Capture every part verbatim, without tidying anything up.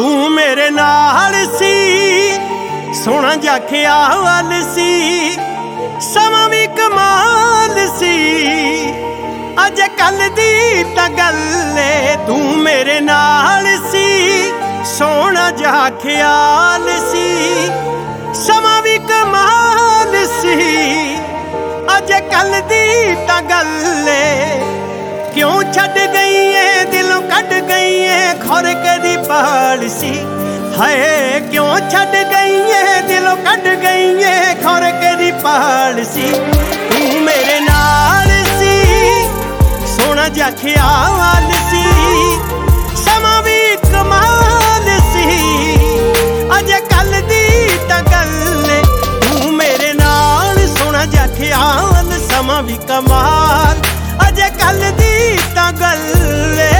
ਤੂੰ ਮੇਰੇ ਨਾਲ ਸੀ, ਸੋਹਣਾ ਜਿਹਾ ਖਿਆਲ ਸੀ, ਸਮਾਂ ਵੀ ਕਮਾਲ ਸੀ। ਅੱਜ ਕੱਲ ਦੀ ਤਾਂ ਗੱਲ ਏ, ਤੂੰ ਮੇਰੇ ਨਾਲ ਸੀ, ਸੋਹਣਾ ਜਿਹਾ ਖਿਆਲ ਸੀ, ਸਮਾਂ ਵੀ ਕਮਾਲ ਸੀ। ਅੱਜ ਕੱਲ ਦੀ ਤਾਂ ਗੱਲ ਏ, ਕਿਉਂ ਛੱਡ ਗਈ ਏ ਦਿਲੋਂ ਕੱਢ ਗਈ ਏ ਖੁਰ ਕਦੀ ਪਾਲ ਸੀ। ਹਾਏ ਕਿਉਂ ਛੱਡ ਗਈ ਏ ਦਿਲੋਂ ਕੱਢ ਗਈ ਏ ਖੁਰ ਕਦੀ ਪਾਲ ਸੀ। ਤੂੰ ਮੇਰੇ ਨਾਲ ਸੀ, ਸੋਹਣਾ ਜਿਹਾ ਖਿਆਲ ਸੀ, ਸਮਾਂ ਵੀ ਕਮਾਲ ਸੀ। ਅੱਜ ਕੱਲ ਦੀ ਤਾਂ ਗੱਲ ਏ, ਤੂੰ ਮੇਰੇ ਨਾਲ, ਸੋਹਣਾ ਜਿਹਾ ਖਿਆਲ, ਸਮਾਂ ਵੀ ਕਮਾਲ। ਅੱਜ ਕੱਲ ਦੀ ਤਾਂ ਗੱਲ ਏ।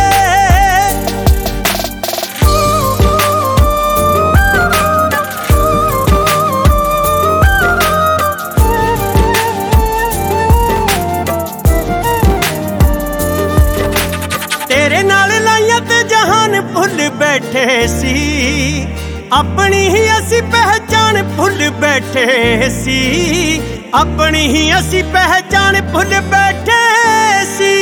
ਤੇਰੇ ਨਾਲ ਲਾਈਆਂ ਤੇ ਜਹਾਨ ਭੁੱਲ ਬੈਠੇ ਸੀ, ਆਪਣੀ ਹੀ ਅਸੀਂ ਪਹਿਚਾਣ ਭੁੱਲ ਬੈਠੇ ਸੀ, ਆਪਣੀ ਹੀ ਅਸੀਂ ਪਹਿਚਾਣ ਭੁੱਲ ਬੈਠੇ ਸੀ।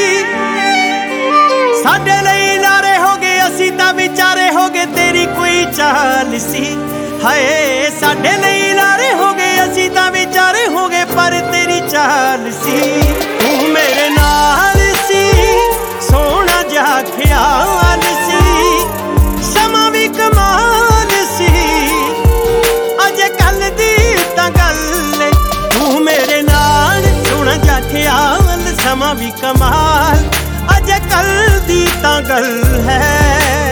ਸਾਡੇ ਲਈ ਨਾਰੇ ਹੋ ਗਏ, ਅਸੀਂ ਤਾਂ ਵਿਚਾਰੇ ਹੋ ਗਏ, ਤੇਰੀ ਕੋਈ ਚਾਲ ਸੀ। ਹਾਏ ਸਾਡੇ ਲਈ ਨਾਰੇ ਹੋ ਗਏ, ਅਸੀਂ ਤਾਂ ਵਿਚਾਰੇ ਹੋ ਗਏ, ਪਰ ਤੇਰੀ ਚਾਲ ਸੀ। ਤੂੰ ਮੇਰੇ ਨਾਲ ਸੀ, ਸੋਹਣਾ ਜਿਹਾ ਖਿਆਲ ਸੀ, ਸਮਾਂ ਵੀ ਕਮਾਲ ਸੀ। ਅੱਜ ਕੱਲ ਦੀ ਤਾਂ ਗੱਲ ਏ, ਤੂੰ ਮੇਰੇ ਨਾਲ, ਸੋਹਣਾ ਜਿਹਾ ਖਿਆਲ, ਸਮਾਂ ਵੀ ਕਮਾਲ। ਅੱਜ ਕੱਲ ਦੀ ਤਾਂ ਗੱਲ ਹੈ।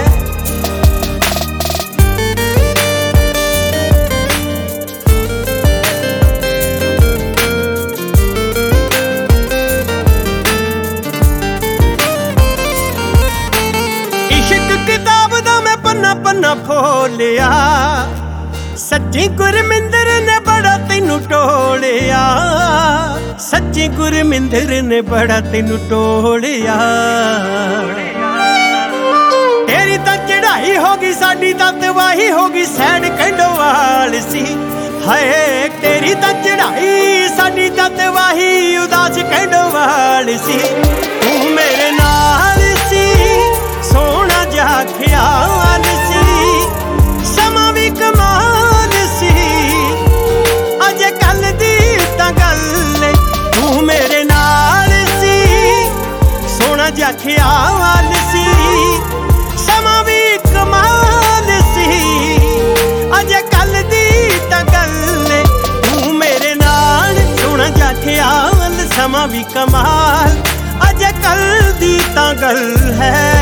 ਕਿਤਾਬ ਦਾ ਮੈਂ ਪੰਨਾ ਪੰਨਾ ਫੋਲਿਆ, ਸੱਚੀ ਗੁਰਮਿੰਦਰ ਨੇ ਬੜਾ ਤੈਨੂੰ ਟੋਲਿਆ, ਸੱਚੀ ਗੁਰਮਿੰਦਰ ਨੇ ਬੜਾ ਤੈਨੂੰ ਟੋਲਿਆ। ਤੇਰੀ ਤਾਂ ਚੜਾਈ ਹੋ ਗਈ, ਸਾਡੀ ਤਾਂ ਤਬਾਹੀ ਹੋ ਗਈ, ਸੈਣ ਕੰਡੋਵਾਲ ਸੀ। ਹਾਏ ਤੇਰੀ ਤਾਂ ਚੜਾਈ, ਸਾਡੀ ਤਾਂ ਤਬਾਹੀ, ਉਦਾਸ ਕੰਡੋਵਾਲ ਸੀ। ਤੂੰ ਮੇਰੇ ਨਾਲ ਸੀ, ਸੋਹਣਾ ਜਿਹਾ ਖਿਆਲ ਸੀ, ਸਮਾਂ ਵੀ ਕਮਾਲ ਸੀ। ਅੱਜ ਕੱਲ ਦੀ ਤਾਂ ਗੱਲ ਏ, ਤੂੰ ਮੇਰੇ ਨਾਲ ਸੀ, ਸੋਹਣਾ ਜਿਹਾ ਖਿਆਲ ਸੀ, ਸਮਾਂ ਵੀ ਕਮਾਲ ਸੀ। ਅੱਜ ਕੱਲ ਦੀ ਤਾਂ ਗੱਲ ਏ, ਤੂੰ ਮੇਰੇ ਨਾਲ, ਸੋਹਣਾ ਜਿਹਾ ਖਿਆਲ, ਸਮਾਂ ਵੀ ਕਮਾਲ। ਅੱਜ ਕੱਲ ਦੀ ਤਾਂ ਗੱਲ ਹੈ।